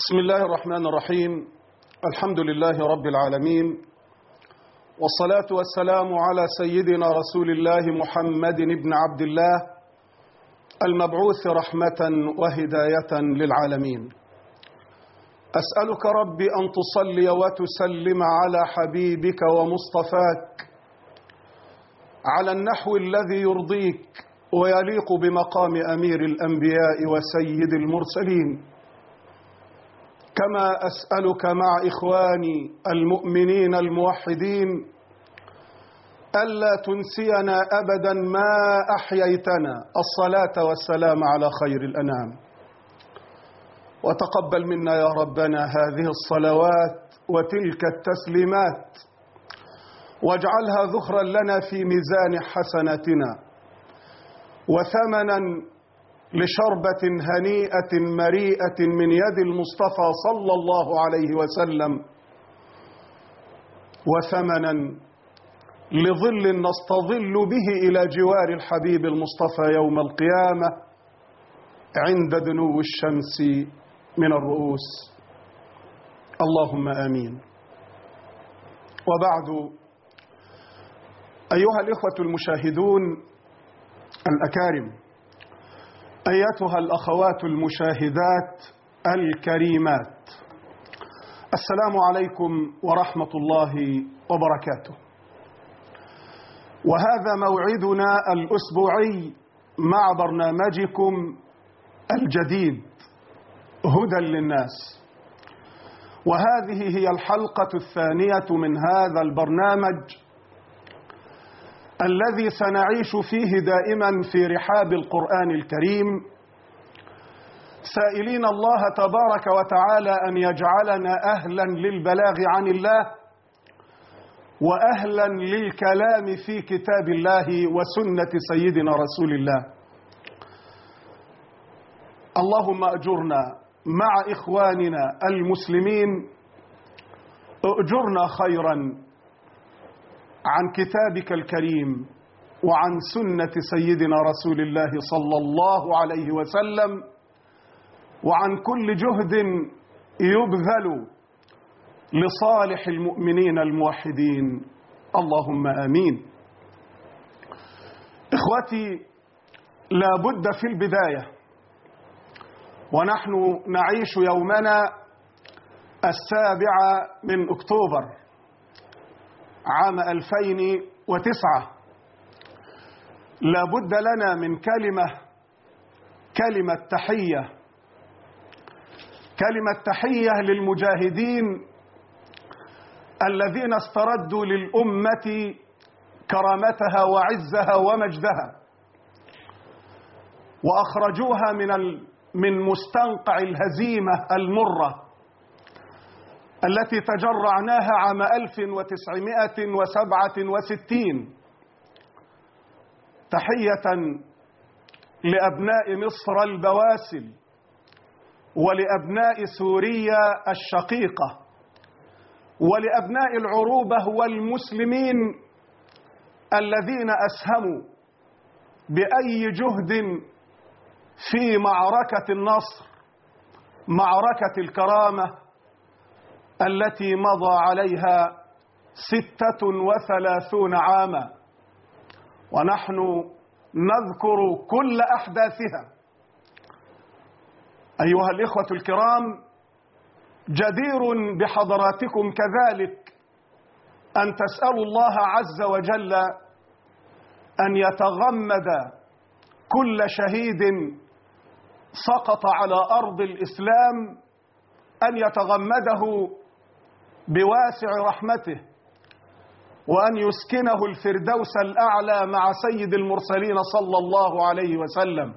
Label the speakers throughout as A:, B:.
A: بسم الله الرحمن الرحيم. الحمد لله رب العالمين، والصلاة والسلام على سيدنا رسول الله محمد بن عبد الله المبعوث رحمة وهداية للعالمين. أسألك ربي أن تصلي وتسلم على حبيبك ومصطفاك على النحو الذي يرضيك ويليق بمقام أمير الأنبياء وسيد المرسلين، كما أسألك مع إخواني المؤمنين الموحدين ألا تنسينا أبدا ما أحييتنا الصلاة والسلام على خير الأنام، وتقبل منا يا ربنا هذه الصلوات وتلك التسليمات، واجعلها ذخرا لنا في ميزان حسناتنا وثمنا لشربة هنيئة مريئة من يد المصطفى صلى الله عليه وسلم، وثمنا لظل نستظل به إلى جوار الحبيب المصطفى يوم القيامة عند دنو الشمس من الرؤوس. اللهم آمين. وبعد، أيها الإخوة المشاهدون الأكارم، أيتها الأخوات المشاهدات الكريمات، السلام عليكم ورحمة الله وبركاته. وهذا موعدنا الأسبوعي مع برنامجكم الجديد هدى للناس، وهذه هي الحلقة الثانية من هذا البرنامج الذي سنعيش فيه دائما في رحاب القرآن الكريم، سائلين الله تبارك وتعالى أن يجعلنا أهلا للبلاغ عن الله وأهلا للكلام في كتاب الله وسنة سيدنا رسول الله. اللهم أجرنا مع إخواننا المسلمين، أجرنا خيرا عن كتابك الكريم وعن سنة سيدنا رسول الله صلى الله عليه وسلم، وعن كل جهد يبذل لصالح المؤمنين الموحدين. اللهم آمين. إخوتي، لا بد في البداية ونحن نعيش يومنا 7 من أكتوبر عام 2009، لا بد لنا من كلمة تحية للمجاهدين الذين استردوا للأمة كرامتها وعزها ومجدها، وأخرجوها من مستنقع الهزيمة المرة التي تجرعناها عام 1967. تحية لأبناء مصر البواسل ولأبناء سوريا الشقيقة ولأبناء العروبة والمسلمين الذين أسهموا بأي جهد في معركة النصر، معركة الكرامة التي مضى عليها 36 عاما، ونحن نذكر كل أحداثها. أيها الإخوة الكرام، جدير بحضراتكم كذلك أن تسألوا الله عز وجل أن يتغمد كل شهيد سقط على أرض الإسلام، أن يتغمده بواسع رحمته، وأن يسكنه الفردوس الأعلى مع سيد المرسلين صلى الله عليه وسلم.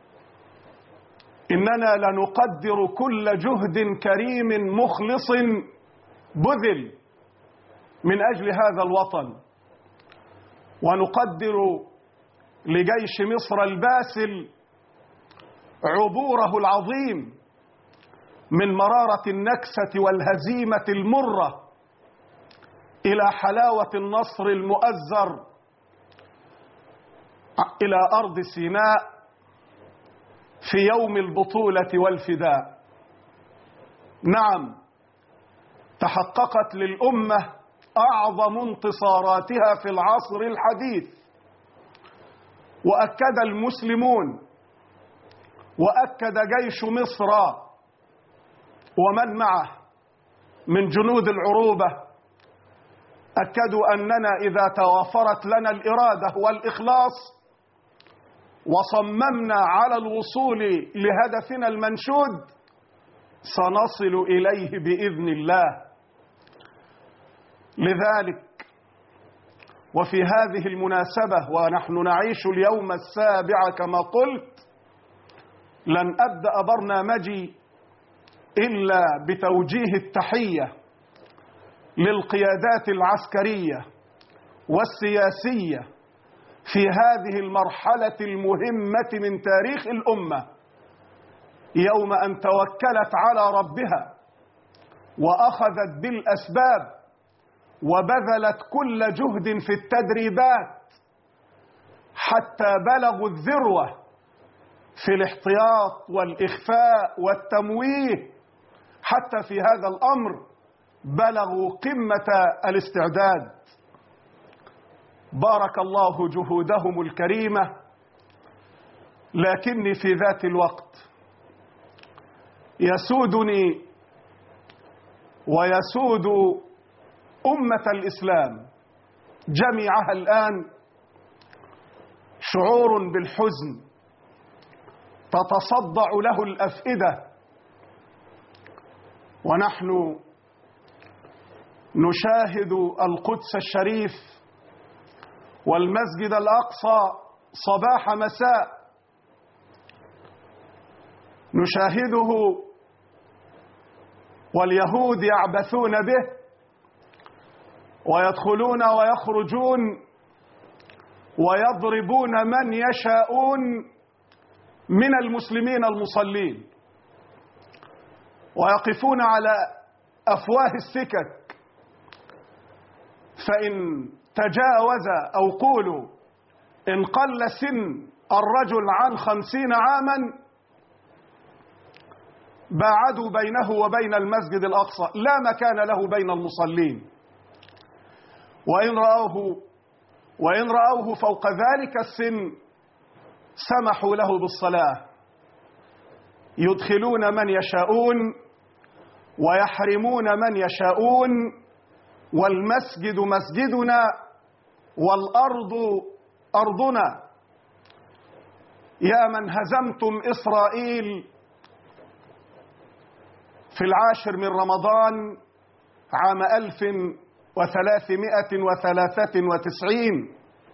A: إننا لنقدر كل جهد كريم مخلص بذل من أجل هذا الوطن، ونقدر لجيش مصر الباسل عبوره العظيم من مرارة النكسة والهزيمة المرة إلى حلاوة النصر المؤزر إلى أرض سيناء في يوم البطولة والفداء. نعم، تحققت للأمة أعظم انتصاراتها في العصر الحديث، وأكد المسلمون وأكد جيش مصر ومن معه من جنود العروبة، أكدوا أننا إذا توافرت لنا الإرادة والإخلاص وصممنا على الوصول لهدفنا المنشود سنصل إليه بإذن الله. لذلك وفي هذه المناسبة ونحن نعيش اليوم السابع كما قلت، لن أبدأ برنامجي إلا بتوجيه التحية للقيادات العسكرية والسياسية في هذه المرحلة المهمة من تاريخ الأمة، يوم أن توكلت على ربها وأخذت بالأسباب وبذلت كل جهد في التدريبات حتى بلغوا الذروة في الاحتياط والإخفاء والتمويه، حتى في هذا الأمر بلغوا قمة الاستعداد. بارك الله جهودهم الكريمة، لكني في ذات الوقت يسودني ويسود أمة الإسلام جميعها الآن شعور بالحزن تتصدع له الأفئدة، ونحن نشاهد القدس الشريف والمسجد الأقصى صباح مساء، نشاهده واليهود يعبثون به ويدخلون ويخرجون ويضربون من يشاءون من المسلمين المصلين، ويقفون على أفواه السكك، فإن تجاوز أو قولوا إن قل سن الرجل عن 50 عاما باعدوا بينه وبين المسجد الأقصى، لا مكان له بين المصلين. وإن رأوه فوق ذلك السن سمحوا له بالصلاة، يدخلون من يشاءون ويحرمون من يشاءون، والمسجد مسجدنا والأرض أرضنا. يا من هزمتم إسرائيل في 10 من رمضان عام 1393،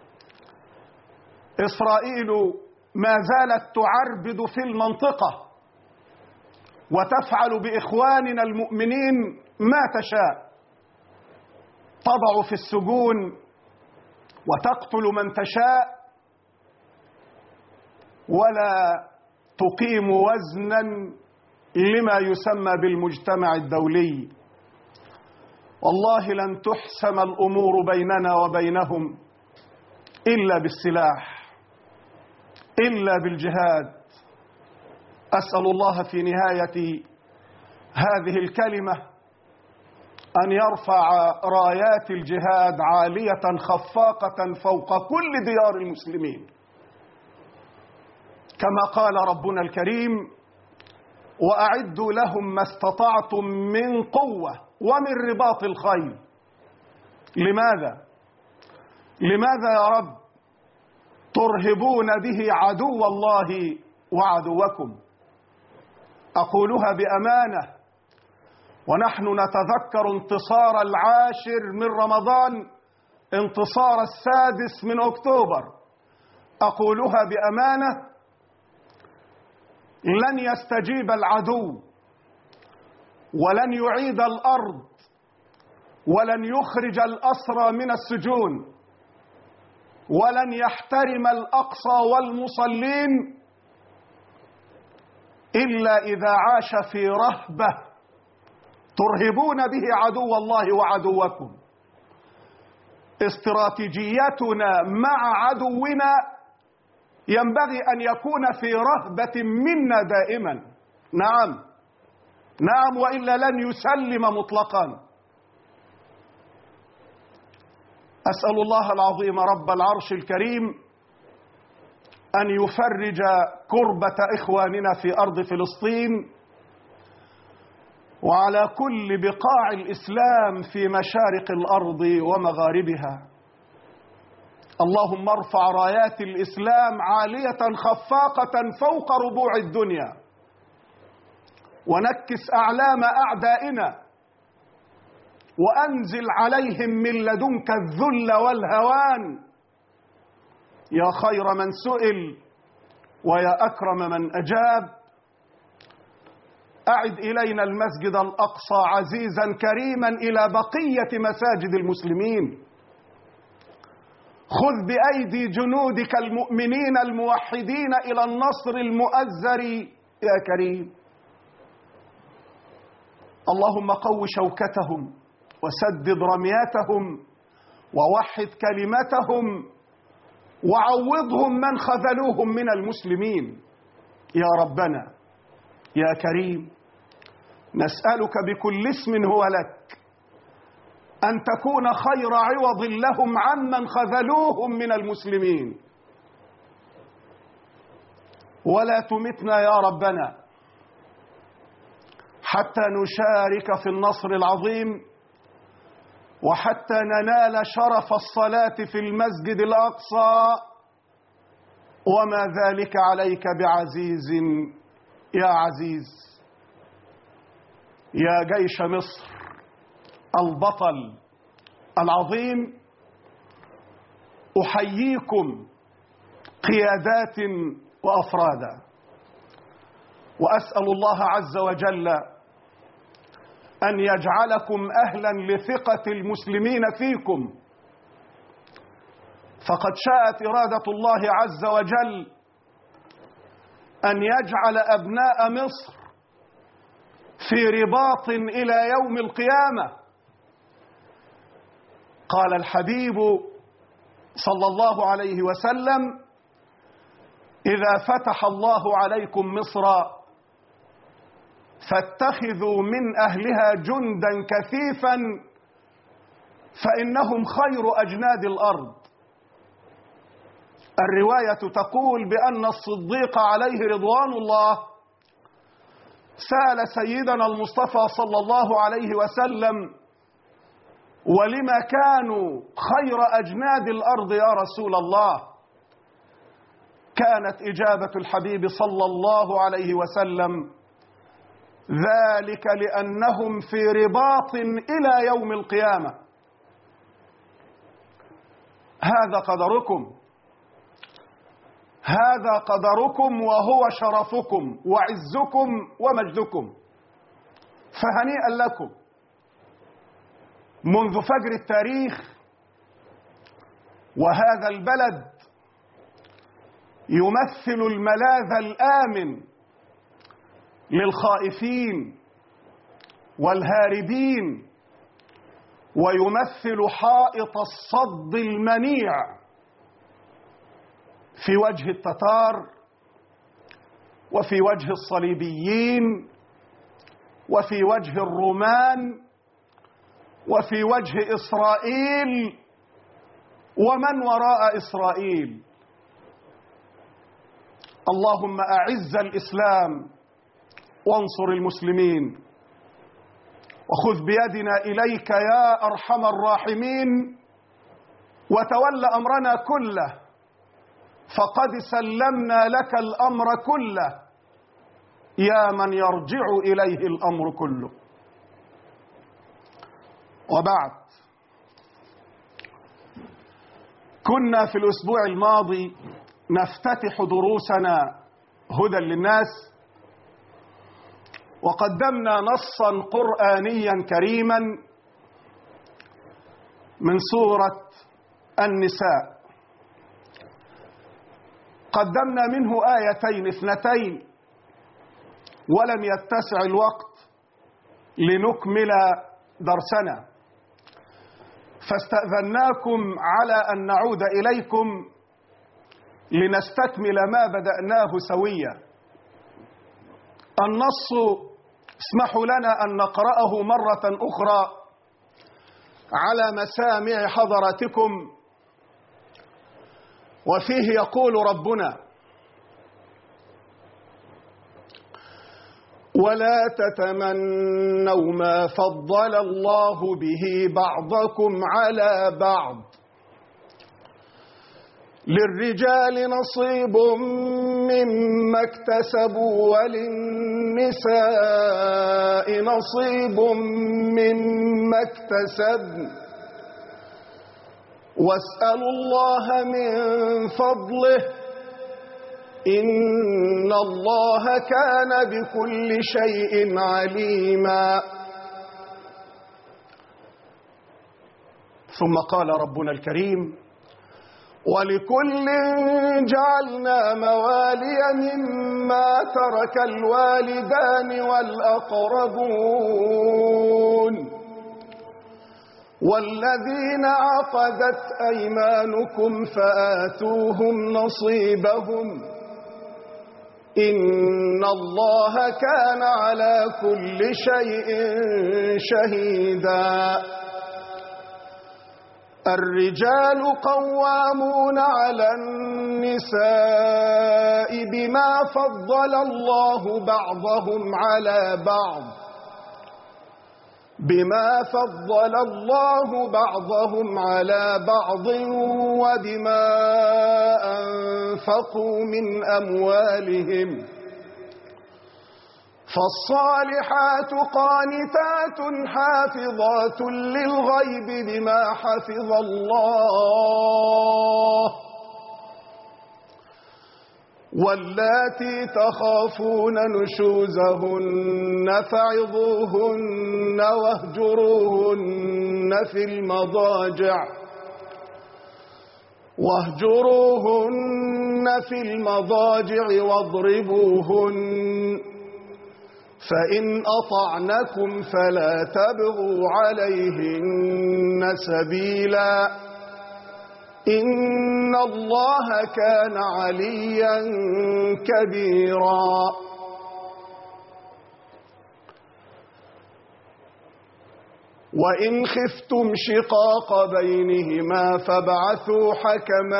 A: إسرائيل ما زالت تعربد في المنطقة وتفعل بإخواننا المؤمنين ما تشاء، تضع في السجون وتقتل من تشاء ولا تقيم وزنا لما يسمى بالمجتمع الدولي. والله لن تحسم الأمور بيننا وبينهم إلا بالسلاح، إلا بالجهاد. أسأل الله في نهاية هذه الكلمة أن يرفع رايات الجهاد عالية خفاقة فوق كل ديار المسلمين، كما قال ربنا الكريم: وأعدوا لهم ما استطعتم من قوة ومن رباط الخيل. لماذا يا رب ترهبون به عدو الله وعدوكم؟ أقولها بأمانة ونحن نتذكر انتصار 10 من رمضان، انتصار 6 من أكتوبر. أقولها بأمانة: لن يستجيب العدو ولن يعيد الأرض ولن يخرج الأسرى من السجون ولن يحترم الأقصى والمصلين إلا إذا عاش في رهبة ترهبون به عدو الله وعدوكم. استراتيجيتنا مع عدونا ينبغي أن يكون في رهبة منا دائما. نعم، نعم، وإلا لن يسلم مطلقا. أسأل الله العظيم رب العرش الكريم أن يفرج كربة إخواننا في أرض فلسطين وعلى كل بقاع الإسلام في مشارق الأرض ومغاربها. اللهم ارفع رايات الإسلام عالية خفاقة فوق ربوع الدنيا، ونكس أعلام أعدائنا، وأنزل عليهم من لدنك الذل والهوان يا خير من سئل ويا أكرم من أجاب. أعد إلينا المسجد الأقصى عزيزا كريما إلى بقية مساجد المسلمين. خذ بأيدي جنودك المؤمنين الموحدين إلى النصر المؤزر يا كريم. اللهم قو شوكتهم وسدد رمياتهم ووحد كلمتهم وعوضهم من خذلوهم من المسلمين يا ربنا يا كريم. نسألك بكل اسم هو لك أن تكون خير عوض لهم عمن خذلوهم من المسلمين، ولا تمتنا يا ربنا حتى نشارك في النصر العظيم، وحتى ننال شرف الصلاة في المسجد الأقصى، وما ذلك عليك بعزيز يا عزيز. يا جيش مصر البطل العظيم، أحييكم قيادات وأفرادا، وأسأل الله عز وجل أن يجعلكم أهلا لثقة المسلمين فيكم، فقد شاءت إرادة الله عز وجل أن يجعل أبناء مصر في رباط إلى يوم القيامة. قال الحبيب صلى الله عليه وسلم: إذا فتح الله عليكم مصر فاتخذوا من أهلها جندا كثيفا فإنهم خير أجناد الأرض. الرواية تقول بأن الصديق عليه رضوان الله سأل سيدنا المصطفى صلى الله عليه وسلم: ولما كانوا خير أجناد الأرض يا رسول الله؟ كانت إجابة الحبيب صلى الله عليه وسلم: ذلك لأنهم في رباط إلى يوم القيامة. هذا قدركم، هذا قدركم، وهو شرفكم وعزكم ومجدكم، فهنيئا لكم. منذ فجر التاريخ وهذا البلد يمثل الملاذ الآمن للخائفين والهاربين، ويمثل حائط الصد المنيع في وجه التتار وفي وجه الصليبيين وفي وجه الرومان وفي وجه إسرائيل ومن وراء إسرائيل. اللهم أعز الإسلام وانصر المسلمين، وخذ بيدنا إليك يا أرحم الراحمين، وتول أمرنا كله، فقد سلمنا لك الأمر كله يا من يرجع إليه الأمر كله. وبعد، كنا في الأسبوع الماضي نفتتح دروسنا هدى للناس، وقدمنا نصا قرآنيا كريما من سورة النساء. قدمنا منه آيتين اثنتين، ولم يتسع الوقت لنكمل درسنا، فاستأذناكم على أن نعود إليكم لنستكمل ما بدأناه سويا. النص اسمحوا لنا أن نقرأه مرة أخرى على مسامع حضراتكم. وفيه يقول ربنا: ولا تتمنوا ما فضل الله به بعضكم على بعض، للرجال نصيب مما اكتسبوا وللنساء نصيب مما اكتسبن، واسألوا الله من فضله إن الله كان بكل شيء عليما. ثم قال ربنا الكريم: ولكل جعلنا موالي مما ترك الوالدان والأقربون والذين عقدت أيمانكم فآتوهم نصيبهم إن الله كان على كل شيء شهيدا. الرجال قوامون على النساء بما فضل الله بعضهم على بعض وبما أنفقوا من أموالهم، فالصالحات قانتات حافظات للغيب بما حفظ الله، واللاتي تخافون نشوزهن فعظوهن واهجروهن في المضاجع واضربوهن، فإن أطعنكم فلا تبغوا عليهن سبيلا إن الله كان عليا كبيرا. وإن خفتم شقاق بينهما فابعثوا حكما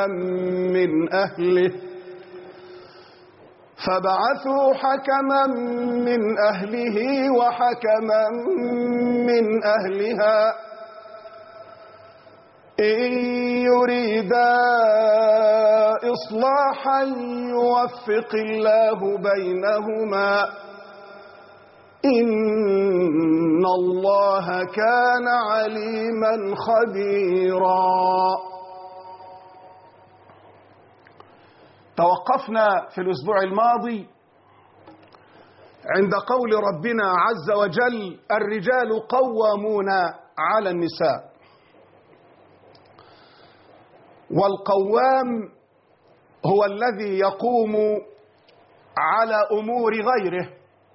A: من أهله وحكما من أهلها إن يريدا إصلاحا يوفق الله بينهما إن الله كان عليما خبيرا. توقفنا في الأسبوع الماضي عند قول ربنا عز وجل: الرجال قوامون على النساء. والقوام هو الذي يقوم على أمور غيره.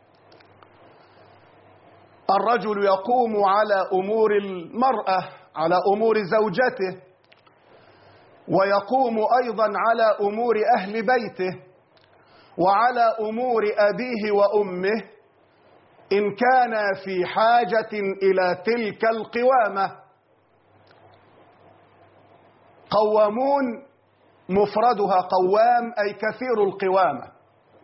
A: الرجل يقوم على أمور المرأة، على أمور زوجته، ويقوم أيضا على أمور أهل بيته وعلى أمور أبيه وأمه إن كان في حاجة إلى تلك القوامة. قوامون مفردها قوام، أي كثير القوامة.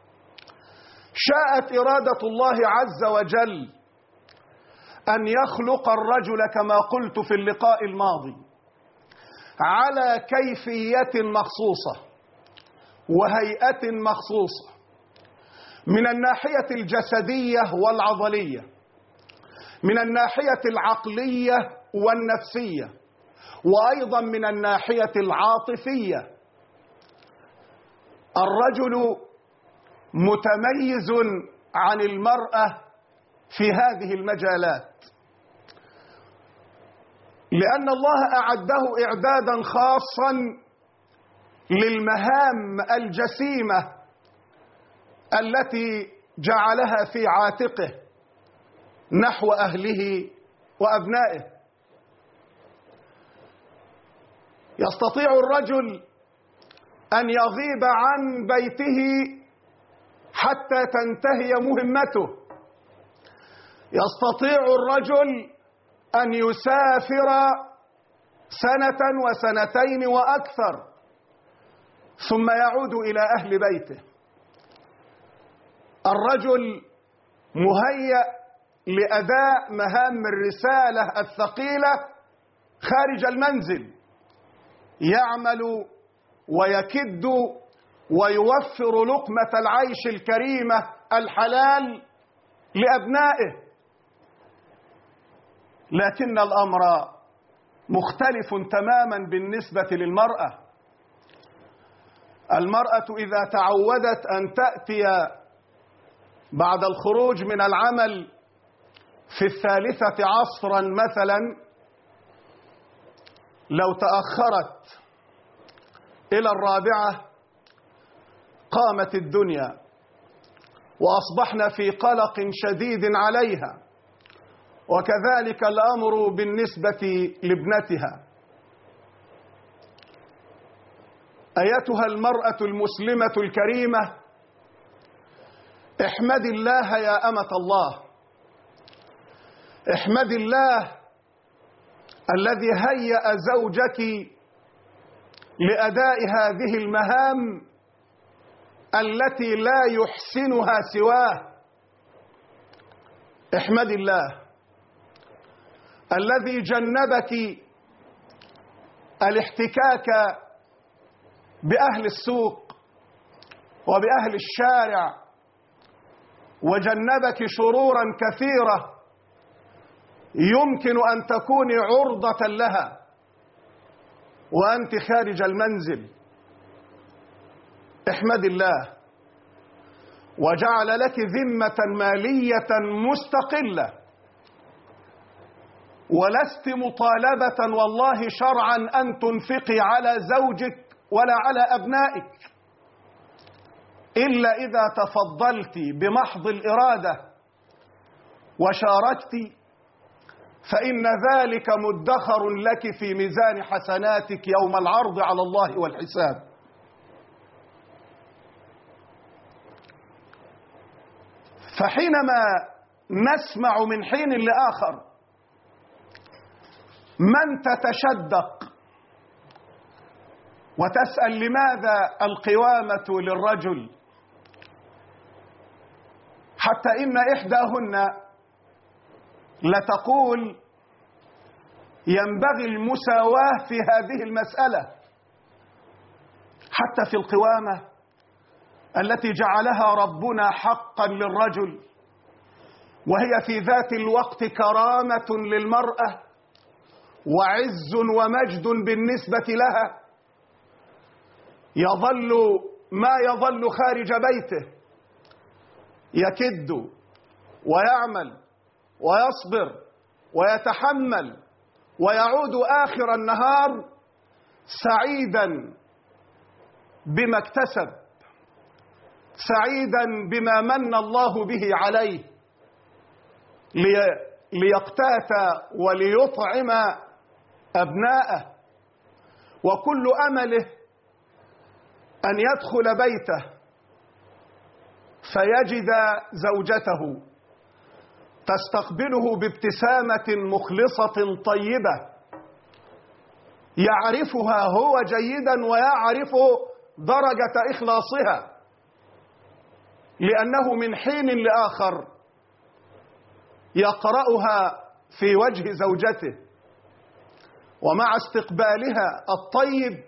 A: شاءت إرادة الله عز وجل أن يخلق الرجل كما قلت في اللقاء الماضي على كيفية مخصوصة وهيئة مخصوصة من الناحية الجسدية والعضلية، من الناحية العقلية والنفسية، وأيضا من الناحية العاطفية. الرجل متميز عن المرأة في هذه المجالات، لأن الله أعده إعدادا خاصا للمهام الجسيمة التي جعلها في عاتقه نحو أهله وأبنائه. يستطيع الرجل أن يغيب عن بيته حتى تنتهي مهمته، يستطيع الرجل أن يسافر سنة وسنتين وأكثر ثم يعود إلى أهل بيته. الرجل مهيأ لأداء مهام الرسالة الثقيلة خارج المنزل، يعمل ويكد ويوفر لقمة العيش الكريمة الحلال لأبنائه. لكن الأمر مختلف تماما بالنسبة للمرأة. المرأة إذا تعودت أن تأتي بعد الخروج من العمل في 3 عصرا مثلا، لو تأخرت إلى 4 قامت الدنيا وأصبحنا في قلق شديد عليها. وكذلك الأمر بالنسبة لابنتها. أيتها المرأة المسلمة الكريمة، احمد الله يا أمة الله، احمد الله الذي هيأ زوجك لأداء هذه المهام التي لا يحسنها سواه. احمد الله الذي جنبك الاحتكاك بأهل السوق وبأهل الشارع، وجنبك شرورا كثيرة يمكن أن تكوني عرضة لها وأنت خارج المنزل. احمد الله، وجعل لك ذمة مالية مستقلة، ولست مطالبة والله شرعا أن تنفقي على زوجك ولا على أبنائك، إلا إذا تفضلت بمحض الإرادة وشاركت، فإن ذلك مدخر لك في ميزان حسناتك يوم العرض على الله والحساب. فحينما نسمع من حين لآخر من تتشدق وتسأل لماذا القوامة للرجل، حتى إن إحداهن لتقول ينبغي المساواة في هذه المسألة، حتى في القوامة التي جعلها ربنا حقا للرجل، وهي في ذات الوقت كرامة للمرأة وعز ومجد بالنسبة لها. يظل ما يظل خارج بيته يكد ويعمل ويصبر ويتحمل، ويعود آخر النهار سعيدا بما اكتسب، سعيدا بما من الله به عليه، ليقتات وليطعم أبناءه، وكل أمله أن يدخل بيته فيجد زوجته تستقبله بابتسامة مخلصة طيبة، يعرفها هو جيدا ويعرف درجة إخلاصها، لأنه من حين لآخر يقرأها في وجه زوجته، ومع استقبالها الطيب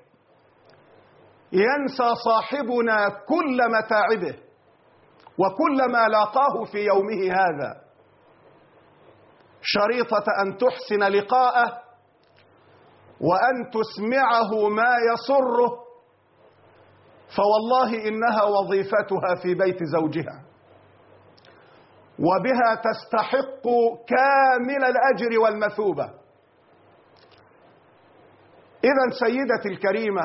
A: ينسى صاحبنا كل متاعبه وكل ما لاقاه في يومه هذا، شريطة أن تحسن لقاءه وأن تسمعه ما يسره، فوالله إنها وظيفتها في بيت زوجها، وبها تستحق كامل الأجر والمثوبة. إذن سيدتي الكريمة،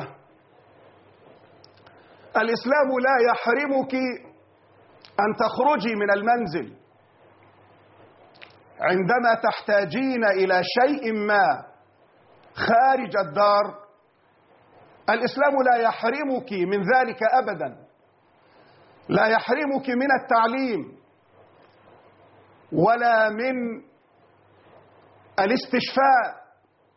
A: الإسلام لا يحرمك أن تخرجي من المنزل عندما تحتاجين إلى شيء ما خارج الدار. الإسلام لا يحرمك من ذلك أبدا، لا يحرمك من التعليم، ولا من الاستشفاء.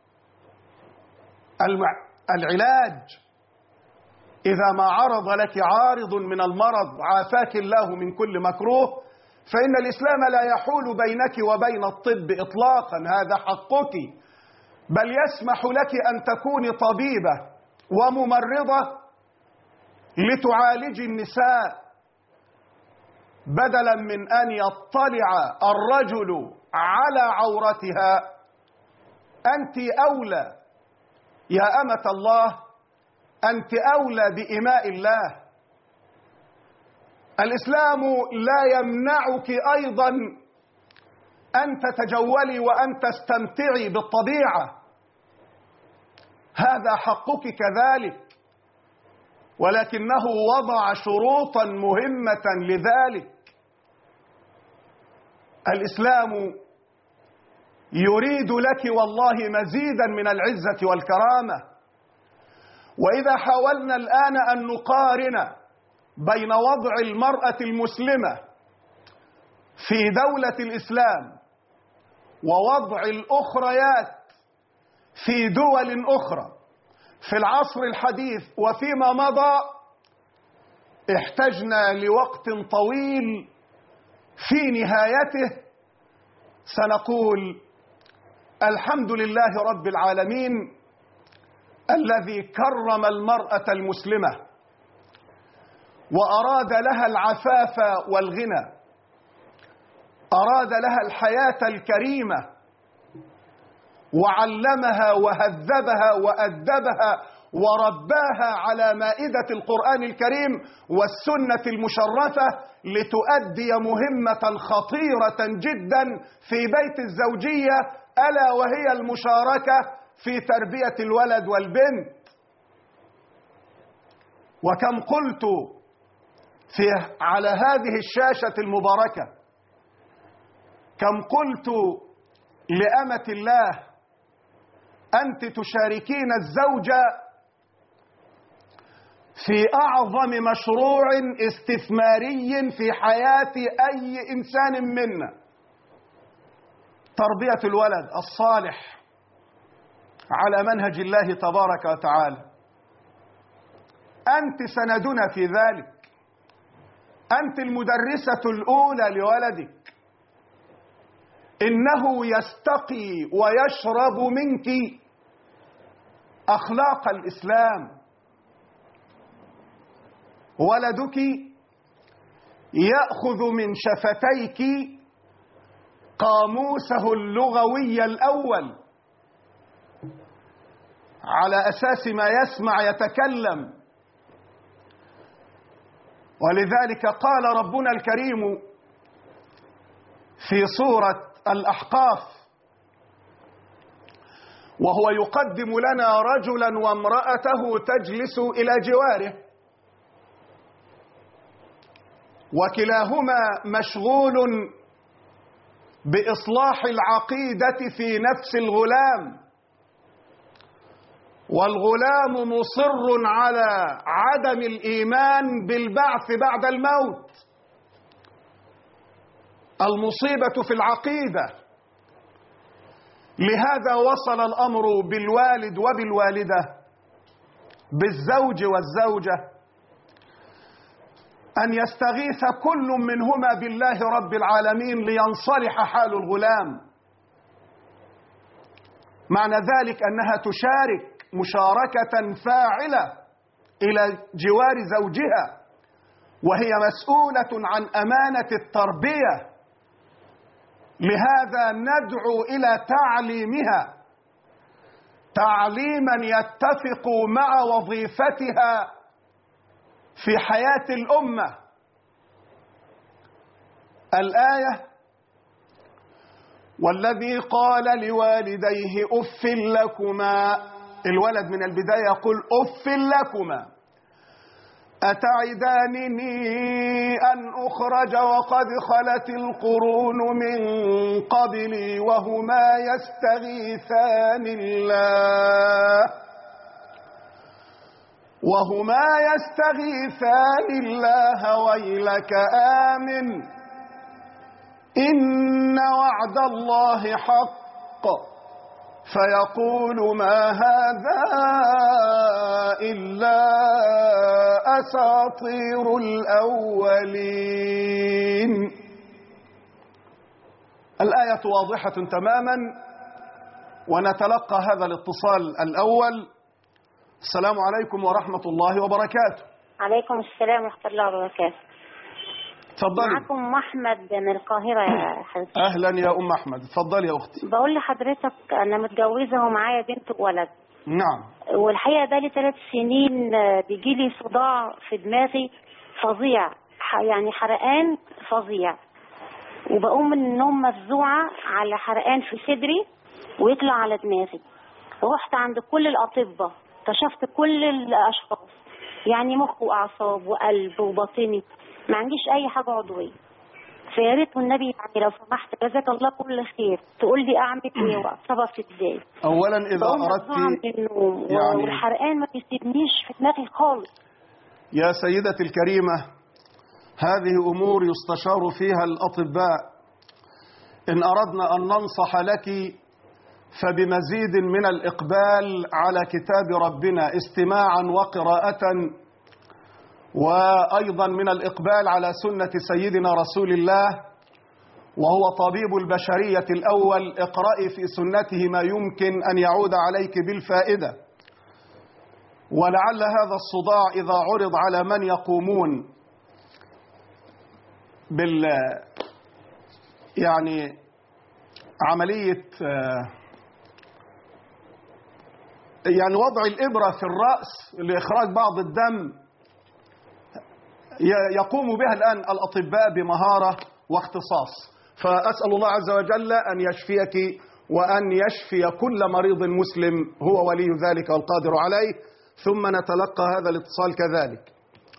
A: العلاج إذا ما عرض لك عارض من المرض عافاك الله من كل مكروه، فإن الإسلام لا يحول بينك وبين الطب إطلاقا، هذا حقك، بل يسمح لك أن تكوني طبيبة وممرضة لتعالجي النساء، بدلا من أن يطلع الرجل على عورتها. أنت أولى يا أمة الله، أنت أولى بإماء الله. الإسلام لا يمنعك أيضا أن تتجولي وأن تستمتعي بالطبيعة، هذا حقك كذلك، ولكنه وضع شروطا مهمة لذلك. الإسلام يريد لك والله مزيدا من العزة والكرامة. وإذا حاولنا الآن أن نقارن بين وضع المرأة المسلمة في دولة الإسلام ووضع الأخريات في دول أخرى في العصر الحديث وفيما مضى، احتجنا لوقت طويل، في نهايته سنقول الحمد لله رب العالمين الذي كرم المرأة المسلمة وأراد لها العفاف والغنى، أراد لها الحياة الكريمة، وعلمها وهذبها وأدبها ورباها على مائدة القرآن الكريم والسنة المشرفة لتؤدي مهمة خطيرة جدا في بيت الزوجية، ألا وهي المشاركة في تربية الولد والبنت. وكم قلت على هذه الشاشة المباركة، كم قلت لأمة الله أنت تشاركين الزوجة في أعظم مشروع استثماري في حياة أي إنسان منا، تربية الولد الصالح على منهج الله تبارك وتعالى. أنت سندنا في ذلك، أنت المدرسة الأولى لولدك، إنه يستقي ويشرب منك أخلاق الإسلام. ولدك يأخذ من شفتيك قاموسه اللغوي الأول، على أساس ما يسمع يتكلم. ولذلك قال ربنا الكريم في سورة الأحقاف وهو يقدم لنا رجلا وامرأته تجلس إلى جواره، وكلاهما مشغول بإصلاح العقيدة في نفس الغلام، والغلام مصر على عدم الإيمان بالبعث بعد الموت. المصيبة في العقيدة. لهذا وصل الأمر بالوالد وبالوالدة، بالزوج والزوجة، أن يستغيث كل منهما بالله رب العالمين لينصلح حال الغلام. معنى ذلك أنها تشارك مشاركة فاعلة إلى جوار زوجها، وهي مسؤولة عن أمانة التربية. لهذا ندعو إلى تعليمها تعليما يتفق مع وظيفتها في حياة الأمة. الآية: والذي قال لوالديه أف لكما، الولد من البداية يقول أف لكما أتعدانني أن أخرج وقد خلت القرون من قبلي وهما يستغيثان الله ويلك آمن إن وعد الله حق فيقول ما هذا إلا أساطير الأولين. الآية واضحة تماما، ونتلقى هذا الاتصال الأول. السلام عليكم ورحمة الله وبركاته.
B: عليكم السلام ورحمة الله وبركاته.
A: تفضلي.
B: معكم أحمد من القاهرة يا حبيبتي.
A: أهلا يا أم أحمد، تفضلي يا أختي.
B: بقول لحضرتك أنا متجوزة ومعايا بنت وولد.
A: نعم.
B: والحقيقة ده لي 3 سنين بيجي لي صداع في دماغي فظيع، يعني حرقان فظيع، وبقوم من النوم مفزوعة على حرقان في صدري ويطلع على دماغي. رحت عند كل الأطباء، كشفت كل الأشخاص، يعني مخ وأعصاب وقلب وباطني، ما عنديش أي حاجة عضوية. فيا ريت والنبي يعني لو سمحت جزاك الله كل خير تقول لي أعمل إيه وأتصرف إزاي.
A: أولا إذا أردت
B: يعني والحرقان ما بيسيبنيش في دماغي خالص.
A: يا سيدتي الكريمة، هذه أمور يستشار فيها الأطباء. إن أردنا أن ننصح لك فبمزيد من الإقبال على كتاب ربنا استماعا وقراءة، وأيضا من الإقبال على سنة سيدنا رسول الله وهو طبيب البشرية الأول. اقرأي في سنته ما يمكن أن يعود عليك بالفائدة. ولعل هذا الصداع إذا عرض على من يقومون يعني عملية يعني وضع الإبرة في الرأس لإخراج بعض الدم، يقوم بها الآن الأطباء بمهارة واختصاص. فأسأل الله عز وجل أن يشفيك وأن يشفي كل مريض مسلم، هو ولي ذلك والقادر عليه. ثم نتلقى هذا الاتصال كذلك.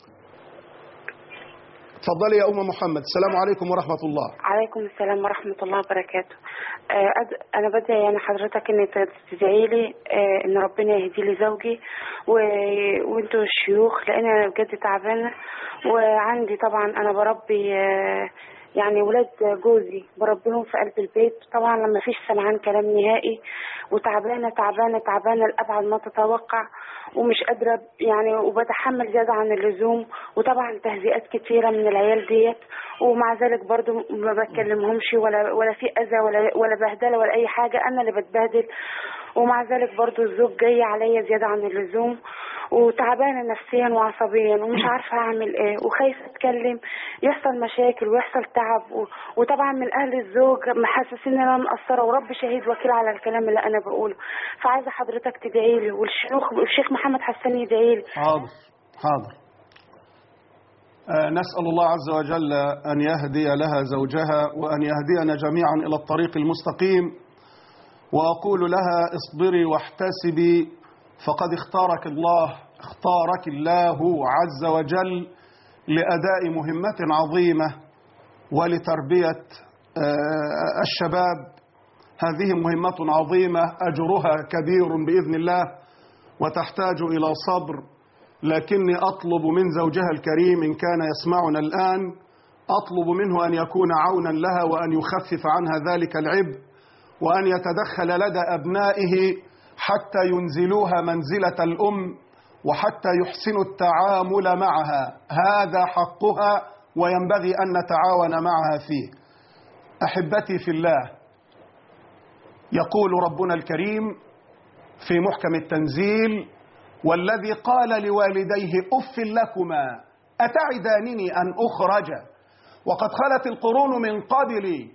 A: تفضلي يا أم محمد. السلام عليكم ورحمة الله.
C: عليكم السلام ورحمة الله وبركاته. أنا بدعي يعني حضرتك إن تدعي لي إن ربنا يهدي لي زوجي وأنتوا الشيوخ، لأن أنا بجد تعبانة. وعندي طبعا أنا بربي يعني ولاد جوزي بربيهم في قلب البيت، طبعا لما فيش سمعان كلام نهائي، وتعبانة تعبانة تعبانة لأبعد ما تتوقع، ومش قادرة يعني، وبتحمل زيادة عن اللزوم، وطبعا تهزيئات كتيرة من العيال ديت، ومع ذلك برضو ما بتكلمهمش ولا في أذى ولا بهدلة ولا أي حاجة، أنا اللي بتبهدل. ومع ذلك برضو الزوج جاي عليا زيادة عن اللزوم، وتعبانة نفسيا وعصبيا، ومش عارفة أعمل إيه، وخايفة أتكلم يحصل مشاكل ويحصل تعب. وطبعا من أهل الزوج محسسين إن أنا مقصرة، ورب شهيد وكيل على الكلام اللي أنا بقوله. فعايزة حضرتك تدعي لي، والشيخ محمد حسن يدعي لي.
A: حاضر حاضر. نسأل الله عز وجل أن يهدي لها زوجها وأن يهدينا جميعا إلى الطريق المستقيم. وأقول لها اصبري واحتسبي، فقد اختارك الله عز وجل لأداء مهمة عظيمة ولتربية الشباب. هذه مهمة عظيمة أجرها كبير بإذن الله وتحتاج إلى صبر. لكني أطلب من زوجها الكريم إن كان يسمعنا الآن، أطلب منه أن يكون عونا لها وأن يخفف عنها ذلك العبء، وأن يتدخل لدى أبنائه حتى ينزلوها منزلة الأم، وحتى يحسنوا التعامل معها. هذا حقها وينبغي أن نتعاون معها فيه. أحبتي في الله، يقول ربنا الكريم في محكم التنزيل: والذي قال لوالديه أف لكما أتعدانني أن أخرج وقد خلت القرون من قبلي،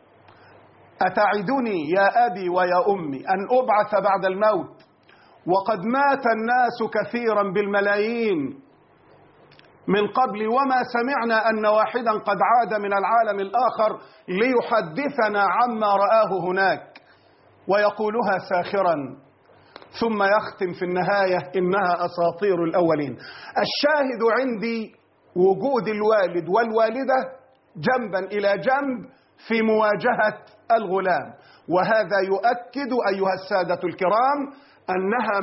A: أتعدني يا أبي ويا أمي أن أبعث بعد الموت وقد مات الناس كثيرا بالملايين من قبل، وما سمعنا أن واحدا قد عاد من العالم الآخر ليحدثنا عما رآه هناك، ويقولها ساخرا، ثم يختم في النهاية: إنها أساطير الأولين. الشاهد عندي وجود الوالد والوالدة جنبا إلى جنب في مواجهة الغلام، وهذا يؤكد أيها السادة الكرام أنها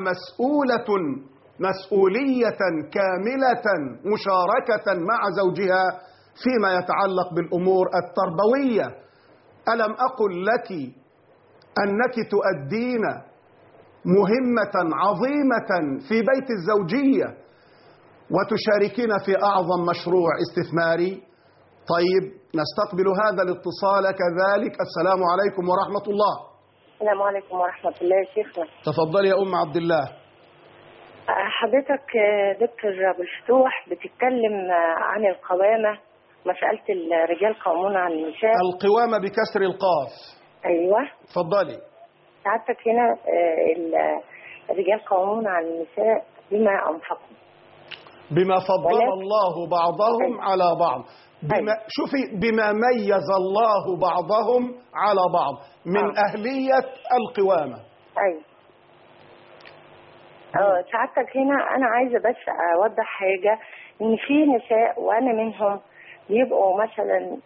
A: مسؤولية كاملة مشاركة مع زوجها فيما يتعلق بالأمور التربوية. ألم أقل لك أنك تؤدين مهمة عظيمة في بيت الزوجية وتشاركين في أعظم مشروع استثماري؟ طيب نستقبل هذا الاتصال كذلك. السلام عليكم ورحمة الله.
D: السلام عليكم ورحمة الله يا شيخنا.
A: تفضلي يا أم عبد الله.
D: حضرتك دكتور أبو الفتوح بتتكلم عن القوامة، مسألة الرجال قوامون على النساء.
A: القوامة بكسر القاف.
D: أيوة
A: تفضلي.
D: سعادتك هنا الرجال قوامون على النساء بما أنفقوا،
A: بما فضل الله بعضهم على بعض، شوفي بما ميز الله بعضهم على بعض من أهلية القوامة.
D: أيوة. سعادتك هنا أنا عايزة بس أوضح حاجة، إن في نساء وأنا منهم بيبقوا مثلا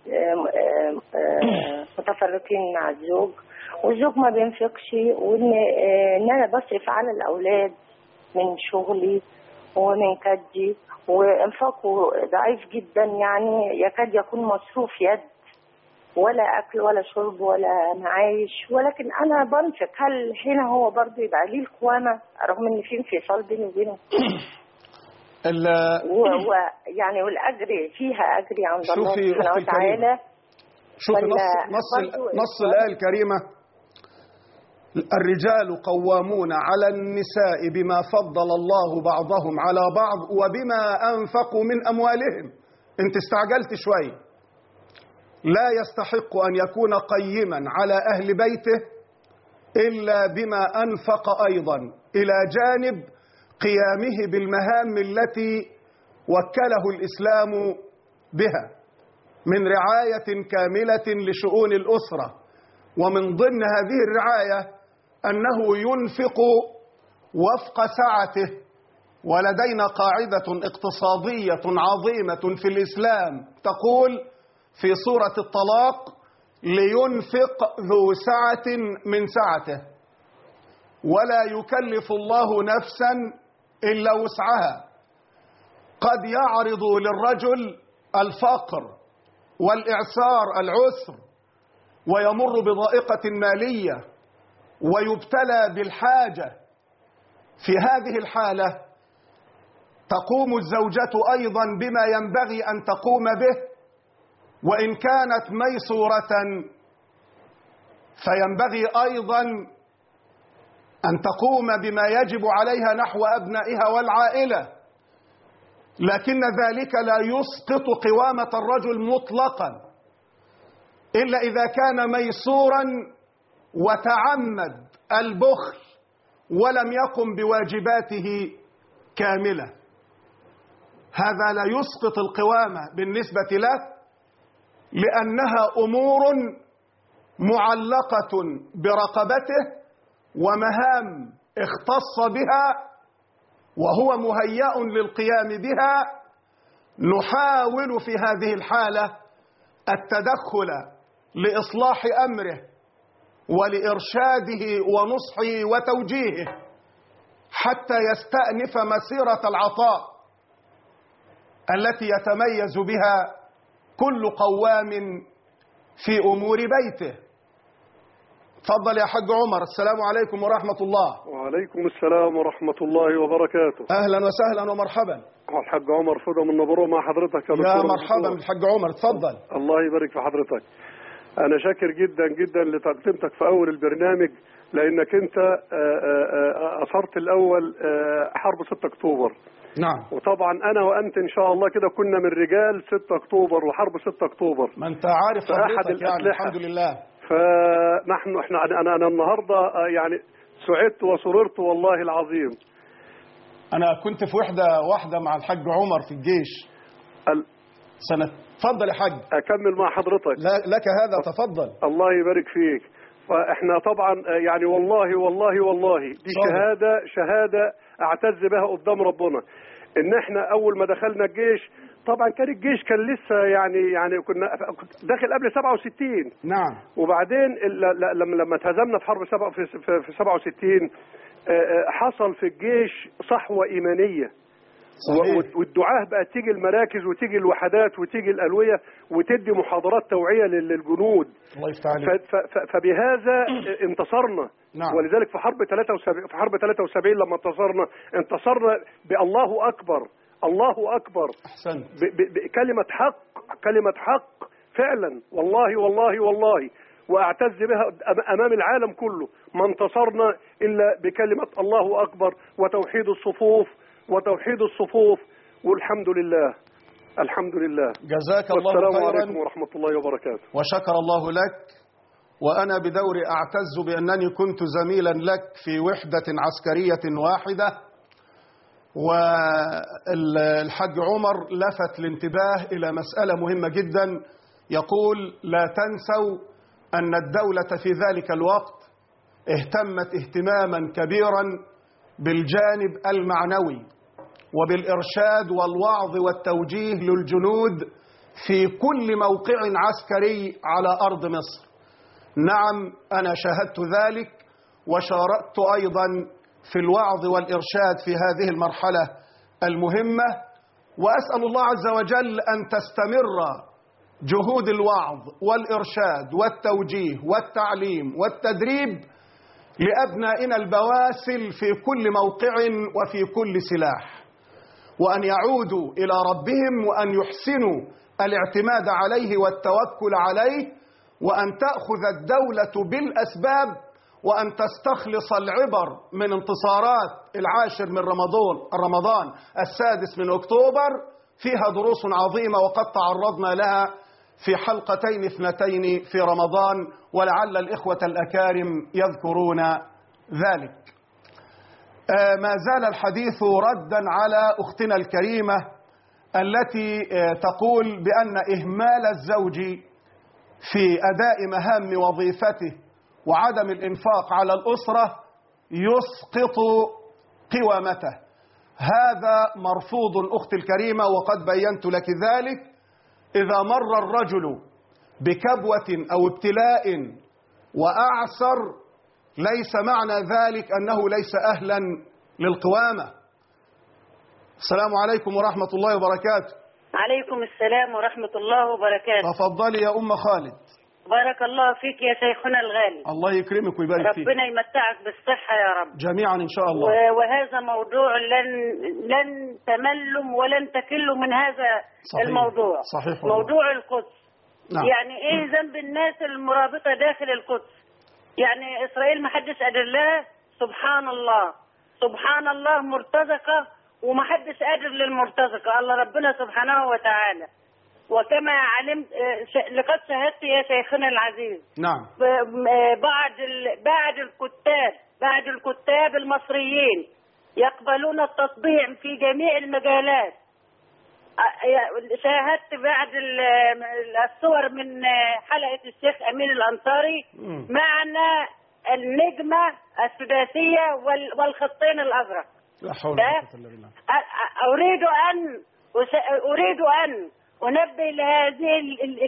D: متفرقين مع الزوج، والزوج ما بينفقش، وإن أنا بصرف على الأولاد من شغلي ومن كدي، وإنفاقه ضعيف جدا، يعني يكاد يكون مصروف يد، ولا أكل ولا شرب ولا معايش، ولكن أنا بنفق. هل هنا هو برضه يبقى ليه القوامة رغم إن في انفصال بيني وبينه؟ يعني والأجر فيها أجري عند الله سبحانه وتعالى.
A: شوفي نص الآية الكريمة: الرجال قوامون على النساء بما فضل الله بعضهم على بعض وبما أنفقوا من أموالهم. انت استعجلت شوي. لا يستحق أن يكون قيما على أهل بيته إلا بما أنفق أيضا، إلى جانب قيامه بالمهام التي وكله الإسلام بها من رعاية كاملة لشؤون الأسرة. ومن ضمن هذه الرعاية أنه ينفق وفق سعته. ولدينا قاعدة اقتصادية عظيمة في الإسلام تقول في سورة الطلاق: لينفق ذو سعة من سعته ولا يكلف الله نفسا إلا وسعها. قد يعرض للرجل الفقر والإعسار، العسر، ويمر بضائقة مالية ويبتلى بالحاجة. في هذه الحالة تقوم الزوجة أيضا بما ينبغي أن تقوم به، وإن كانت ميسورة فينبغي أيضا أن تقوم بما يجب عليها نحو أبنائها والعائلة. لكن ذلك لا يسقط قوامة الرجل مطلقا، إلا إذا كان ميسورا وتعمد البخل ولم يقم بواجباته كاملة. هذا لا يسقط القوامة بالنسبة له، لأنها أمور معلقة برقبته ومهام اختص بها وهو مهيأ للقيام بها. نحاول في هذه الحالة التدخل لإصلاح أمره ولإرشاده ونصحه وتوجيهه حتى يستأنف مسيرة العطاء التي يتميز بها كل قوام في أمور بيته. تفضل يا حاج عمر. السلام عليكم ورحمة الله.
E: وعليكم السلام ورحمة الله وبركاته.
A: أهلا وسهلا ومرحبا.
E: الحاج عمر فضل من نبرو مع حضرتك.
A: يا مرحبا بالحاج عمر، تفضل.
E: الله يبارك في حضرتك. أنا شاكر جدا جدا لتقديمتك في أول البرنامج، لأنك أنت أثرت الأول حرب 6 أكتوبر.
A: نعم.
E: وطبعا أنا وأنت إن شاء الله كده كنا من رجال 6 أكتوبر وحرب 6 أكتوبر.
A: ما أنت عارف حضرتك يعني الحمد لله.
E: فنحن أنا النهارده يعني سعدت وسررت والله العظيم.
A: أنا كنت في واحدة مع الحاج عمر في الجيش سنة. تفضل يا حاج.
E: أكمل مع حضرتك.
A: لك هذا، تفضل.
E: الله يبارك فيك. فإحنا طبعا يعني والله دي شهادة أعتز بها قدام ربنا، إن إحنا أول ما دخلنا الجيش، طبعا كان الجيش كان لسه يعني كنا داخل قبل 67.
A: نعم.
E: وبعدين لما اتهزمنا في حرب في 67 حصل في الجيش صحوة إيمانية،
A: صحيح.
E: والدعاة بقى تيجي المراكز وتيجي الوحدات وتيجي الألوية وتدي محاضرات توعية للجنود.
A: الله يفتح عليك.
E: فبهذا انتصرنا.
A: نعم.
E: ولذلك في حرب 73 لما انتصرنا بالله أكبر، الله أكبر.
A: أحسنت.
E: كلمة حق فعلا، والله والله والله، وأعتز بها أمام العالم كله. ما انتصرنا إلا بكلمة الله أكبر وتوحيد الصفوف والحمد لله. الحمد لله.
A: جزاك الله خيرا.
E: والسلام عليكم ورحمة الله وبركاته.
A: وشكر الله لك. وأنا بدوري أعتز بأنني كنت زميلا لك في وحدة عسكرية واحدة. والحاج عمر لفت الانتباه إلى مسألة مهمة جدا، يقول لا تنسوا أن الدولة في ذلك الوقت اهتمت اهتماما كبيرا بالجانب المعنوي وبالإرشاد والوعظ والتوجيه للجنود في كل موقع عسكري على أرض مصر. نعم، أنا شاهدت ذلك وشاركت أيضا في الوعظ والإرشاد في هذه المرحلة المهمة، وأسأل الله عز وجل أن تستمر جهود الوعظ والإرشاد والتوجيه والتعليم والتدريب لأبنائنا البواسل في كل موقع وفي كل سلاح، وأن يعودوا إلى ربهم وأن يحسنوا الاعتماد عليه والتوكل عليه، وأن تأخذ الدولة بالأسباب، وأن تستخلص العبر من انتصارات 10 من رمضان 6 من أكتوبر. فيها دروس عظيمة وقد تعرضنا لها في 2 حلقتين في رمضان، ولعل الإخوة الأكارم يذكرون ذلك. ما زال الحديث ردا على أختنا الكريمة التي تقول بأن إهمال الزوج في أداء مهام وظيفته وعدم الإنفاق على الأسرة يسقط قوامته. هذا مرفوض أختي الكريمة، وقد بينت لك ذلك. إذا مر الرجل بكبوة أو ابتلاء وأعسر ليس معنى ذلك أنه ليس أهلا للقوامة. السلام عليكم ورحمة الله وبركاته.
F: عليكم السلام ورحمة الله وبركاته.
A: تفضلي يا أم خالد.
F: بارك الله فيك يا شيخنا الغالي.
A: الله يكرمك ويبارك فيك.
F: ربنا يمتعك بالصحة يا رب
A: جميعا إن شاء الله.
F: وهذا موضوع لن تملوا ولن تكلوا من هذا
A: صحيح.
F: الموضوع.
A: صحيح والله.
F: موضوع القدس.
A: نعم.
F: يعني ايه ذنب الناس المرابطة داخل القدس؟ يعني إسرائيل ما حدش قادر لها. سبحان الله سبحان الله، مرتزقة وما حدش قادر للمرتزقة. الله ربنا سبحانه وتعالى. وكما علمت لقد شاهدت يا شيخنا العزيز.
A: نعم.
F: بعد الكتاب المصريين يقبلون التطبيع في جميع المجالات. شاهدت بعد الصور من حلقة الشيخ أمين الأنصاري معنا النجمة السداسية والخطين الأزرق.
A: لا حول ولا قوة إلا بالله.
F: أريد أن أنبه لهذه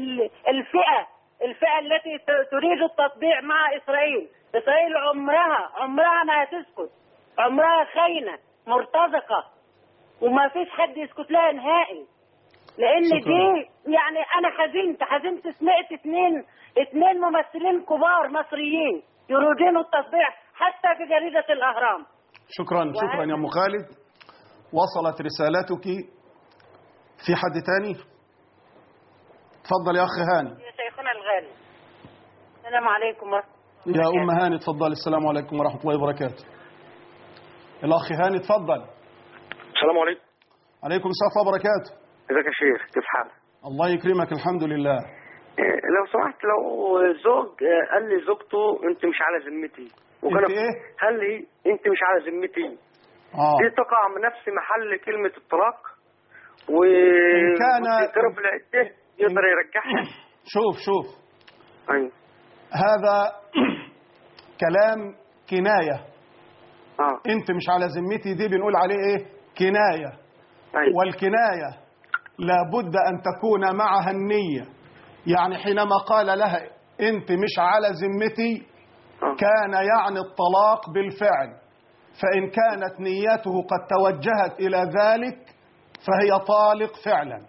F: الفئة التي تريد التطبيع مع إسرائيل. إسرائيل عمرها ما هتسكت، عمرها خاينة مرتزقة، وما فيش حد يسكت لها نهائي. لأن
A: شكرا.
F: دي يعني أنا حزنت سمعت اثنين ممثلين كبار مصريين يريدون التطبيع حتى في جريدة الأهرام.
A: شكرا يا أم خالد. وصلت رسالتك. في حد تاني؟ تفضل يا أخ هاني.
F: يا شيخنا الغالي. السلام عليكم ورحمة الله
A: يا أم هاني تفضل. السلام عليكم ورحمة الله وبركاته. الأخ هاني تفضل.
G: السلام عليكم.
A: عليكم السلام وبركاته.
G: ازيك يا شيخ، كيف حالك؟
A: الله يكرمك الحمد لله.
G: لو سمحت، لو زوج قال لي زوجته انت مش على ذمتي،
A: انت ايه؟
G: قال لي انت مش على ذمتي، دي تقع من نفس محل كلمة الطلاق،
A: إن كان
G: طرف العدة يقدر يرجعها.
A: شوف
G: أيوة.
A: هذا كلام كناية. انت مش على ذمتي دي بنقول عليه ايه؟ كناية.
G: أيوة.
A: والكناية لابد ان تكون معها النية. يعني حينما قال لها انت مش على ذمتي كان يعني الطلاق بالفعل، فإن كانت نيته قد توجهت إلى ذلك فهي طالق فعلا.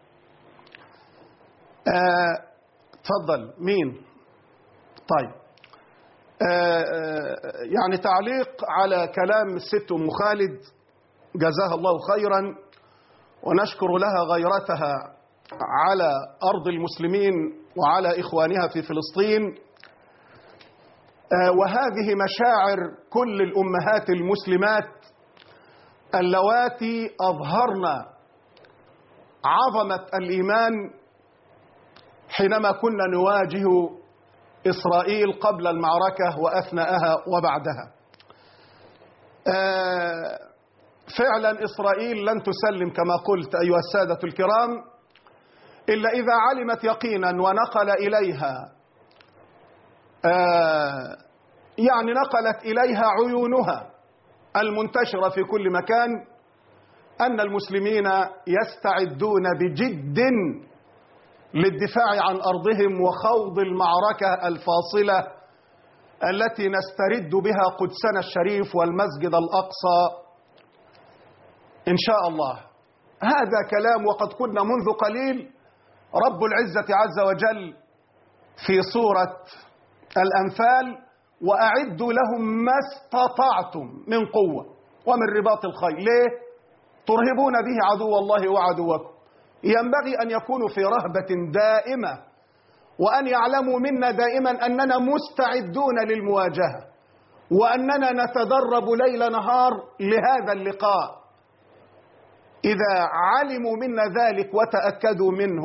A: تفضل. مين؟ طيب. يعني تعليق على كلام الست أم خالد، جزاها الله خيرا ونشكر لها غيرتها على أرض المسلمين وعلى إخوانها في فلسطين. وهذه مشاعر كل الأمهات المسلمات اللواتي أظهرن عظمة الإيمان حينما كنا نواجه إسرائيل قبل المعركة وأثناءها وبعدها. فعلا إسرائيل لن تسلم كما قلت أيها السادة الكرام إلا إذا علمت يقينا ونقل إليها يعني نقلت إليها عيونها المنتشرة في كل مكان أن المسلمين يستعدون بجد للدفاع عن أرضهم وخوض المعركة الفاصلة التي نسترد بها قدسنا الشريف والمسجد الأقصى إن شاء الله. هذا كلام وقد كنا منذ قليل رب العزة عز وجل في سورة الأنفال وأعدوا لهم ما استطعتم من قوة ومن رباط الخيل. ليه؟ ترهبون به عدو الله وعدوكم. ينبغي أن يكونوا في رهبة دائمة وأن يعلموا منا دائما أننا مستعدون للمواجهة وأننا نتدرب ليل نهار لهذا اللقاء. إذا علموا منا ذلك وتأكدوا منه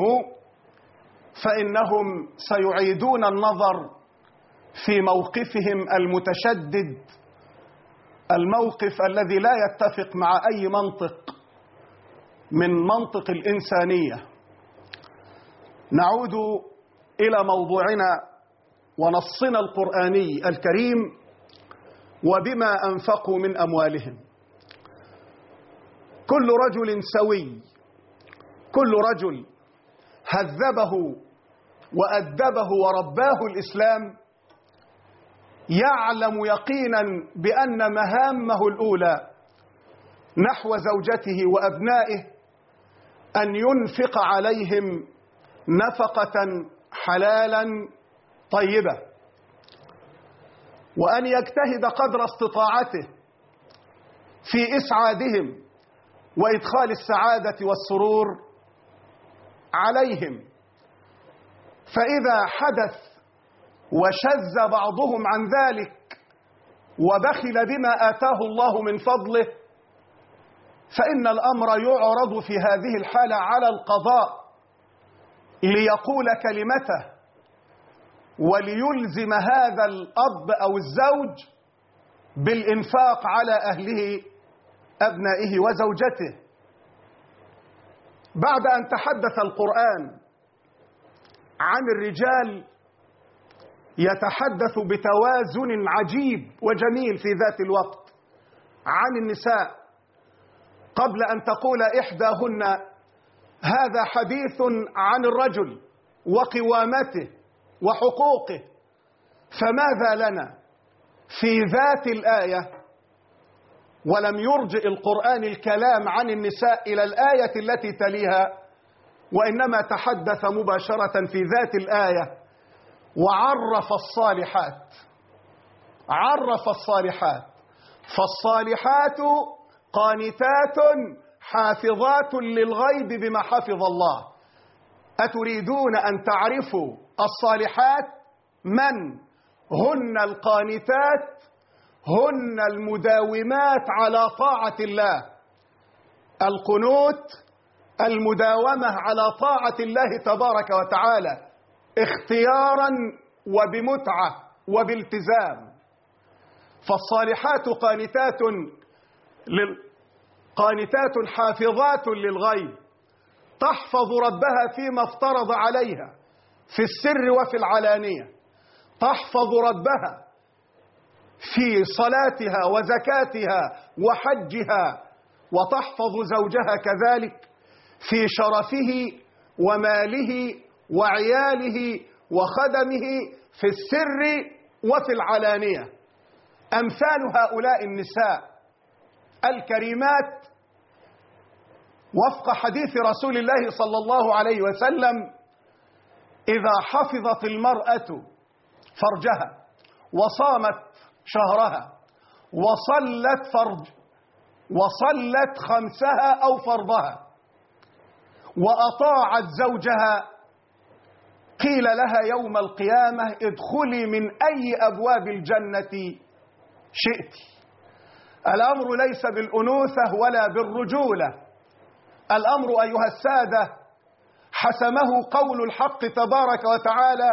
A: فإنهم سيعيدون النظر في موقفهم المتشدد، الموقف الذي لا يتفق مع أي منطق من منطق الإنسانية. نعود إلى موضوعنا ونصنا القرآني الكريم وبما أنفقوا من أموالهم. كل رجل سوي، كل رجل هذبه وأدبه ورباه الإسلام يعلم يقينا بأن مهامه الأولى نحو زوجته وأبنائه أن ينفق عليهم نفقة حلالا طيبة وأن يجتهد قدر استطاعته في إسعادهم وإدخال السعادة والسرور عليهم. فإذا حدث وشذ بعضهم عن ذلك وبخل بما آتاه الله من فضله فإن الأمر يعرض في هذه الحالة على القضاء ليقول كلمته وليلزم هذا الأب أو الزوج بالإنفاق على أهله أبنائه وزوجته. بعد أن تحدث القرآن عن الرجال يتحدث بتوازن عجيب وجميل في ذات الوقت عن النساء. قبل أن تقول إحداهن هذا حديث عن الرجل وقوامته وحقوقه، فماذا لنا في ذات الآية ولم يرجئ القرآن الكلام عن النساء إلى الآية التي تليها وإنما تحدث مباشرة في ذات الآية وعرف الصالحات. عرف الصالحات، فالصالحات قانتات حافظات للغيب بما حفظ الله. أتريدون أن تعرفوا الصالحات؟ من هن القانتات؟ هن المداومات على طاعة الله. القنوت المداومة على طاعة الله تبارك وتعالى اختيارا وبمتعة وبالتزام. فالصالحات قانتات حافظات للغيب تحفظ ربها فيما افترض عليها في السر وفي العلانية، تحفظ ربها في صلاتها وزكاتها وحجها، وتحفظ زوجها كذلك في شرفه وماله وعياله وخدمه في السر وفي العلانية. أمثال هؤلاء النساء الكريمات وفق حديث رسول الله صلى الله عليه وسلم: إذا حفظت المرأة فرجها وصامت شهرها وصلت خمسها أو فرضها وأطاعت زوجها، قيل لها يوم القيامة: ادخلي من أي أبواب الجنة شئت. الأمر ليس بالأنوثة ولا بالرجولة، الأمر أيها السادة حسمه قول الحق تبارك وتعالى: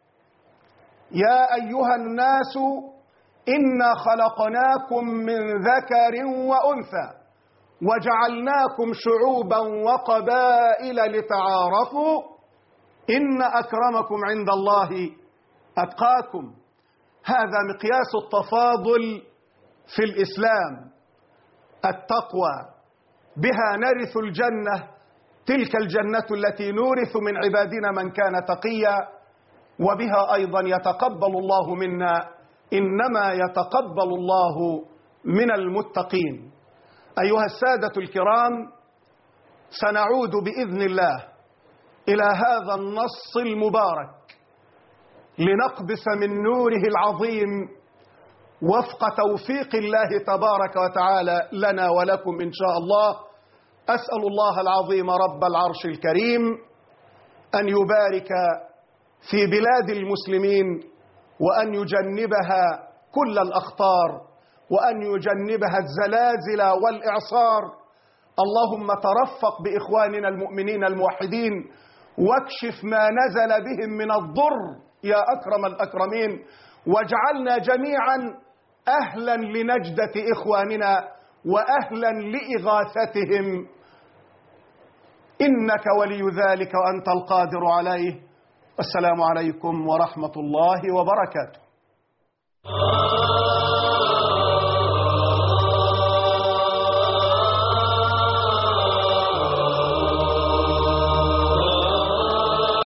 A: يا أيها الناس إنا خلقناكم من ذكر وأنثى وجعلناكم شعوبا وقبائل لتعارفوا إن أكرمكم عند الله أتقاكم. هذا مقياس التفاضل في الإسلام، التقوى، بها نرث الجنة، تلك الجنة التي نورث من عبادنا من كان تقيا، وبها أيضا يتقبل الله منا، إنما يتقبل الله من المتقين. أيها السادة الكرام، سنعود بإذن الله إلى هذا النص المبارك لنقبس من نوره العظيم وفق توفيق الله تبارك وتعالى لنا ولكم إن شاء الله. أسأل الله العظيم رب العرش الكريم أن يبارك في بلاد المسلمين، وأن يجنبها كل الأخطار، وأن يجنبها الزلازل والإعصار. اللهم ترفق بإخواننا المؤمنين الموحدين، واكشف ما نزل بهم من الضر يا أكرم الأكرمين، واجعلنا جميعا أهلا لنجدة إخواننا وأهلا لإغاثتهم، إنك ولي ذلك وأنت القادر عليه. السلام عليكم ورحمة الله وبركاته.